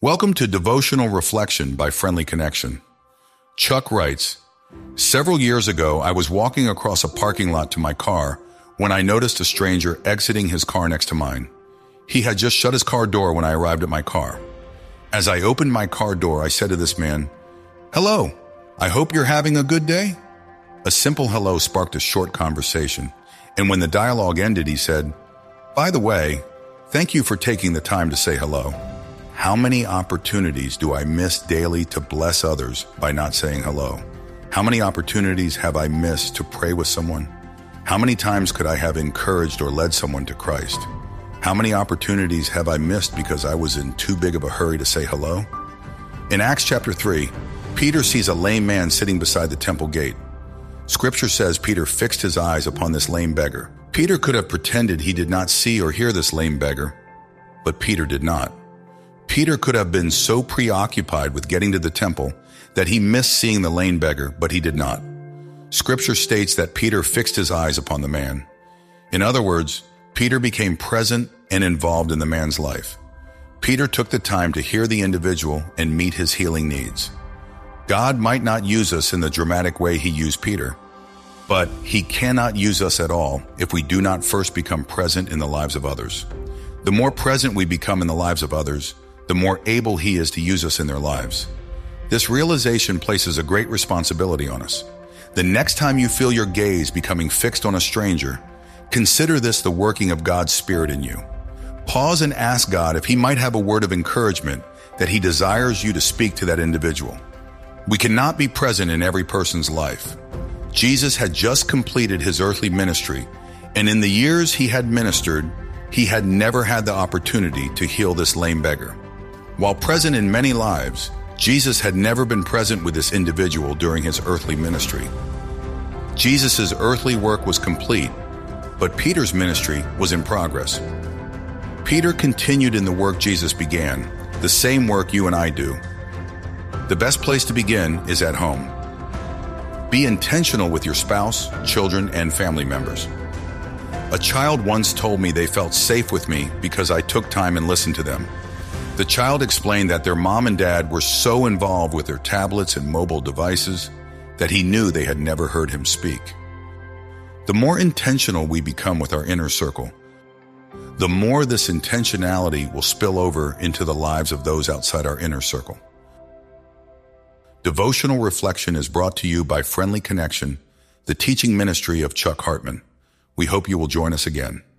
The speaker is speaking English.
Welcome to Devotional Reflection by Friendly Connection. Chuck writes, "Several years ago, I was walking across a parking lot to my car when I noticed a stranger exiting his car next to mine. He had just shut his car door when I arrived at my car. As I opened my car door, I said to this man, 'Hello, I hope you're having a good day.' A simple hello sparked a short conversation, and when the dialogue ended, he said, 'By the way, thank you for taking the time to say hello.' How many opportunities do I miss daily to bless others by not saying hello? How many opportunities have I missed to pray with someone? How many times could I have encouraged or led someone to Christ? How many opportunities have I missed because I was in too big of a hurry to say hello?" In Acts chapter 3, Peter sees a lame man sitting beside the temple gate. Scripture says Peter fixed his eyes upon this lame beggar. Peter could have pretended he did not see or hear this lame beggar, but Peter did not. Peter could have been so preoccupied with getting to the temple that he missed seeing the lame beggar, but he did not. Scripture states that Peter fixed his eyes upon the man. In other words, Peter became present and involved in the man's life. Peter took the time to hear the individual and meet his healing needs. God might not use us in the dramatic way he used Peter, but he cannot use us at all if we do not first become present in the lives of others. The more present we become in the lives of others, the more able he is to use us in their lives. This realization places a great responsibility on us. The next time you feel your gaze becoming fixed on a stranger, consider this the working of God's Spirit in you. Pause and ask God if he might have a word of encouragement that he desires you to speak to that individual. We cannot be present in every person's life. Jesus had just completed his earthly ministry, and in the years he had ministered, he had never had the opportunity to heal this lame beggar. While present in many lives, Jesus had never been present with this individual during his earthly ministry. Jesus' earthly work was complete, but Peter's ministry was in progress. Peter continued in the work Jesus began, the same work you and I do. The best place to begin is at home. Be intentional with your spouse, children, and family members. A child once told me they felt safe with me because I took time and listened to them. The child explained that their mom and dad were so involved with their tablets and mobile devices that he knew they had never heard him speak. The more intentional we become with our inner circle, the more this intentionality will spill over into the lives of those outside our inner circle. Devotional Reflection is brought to you by Friendly Connection, the teaching ministry of Chuck Hartman. We hope you will join us again.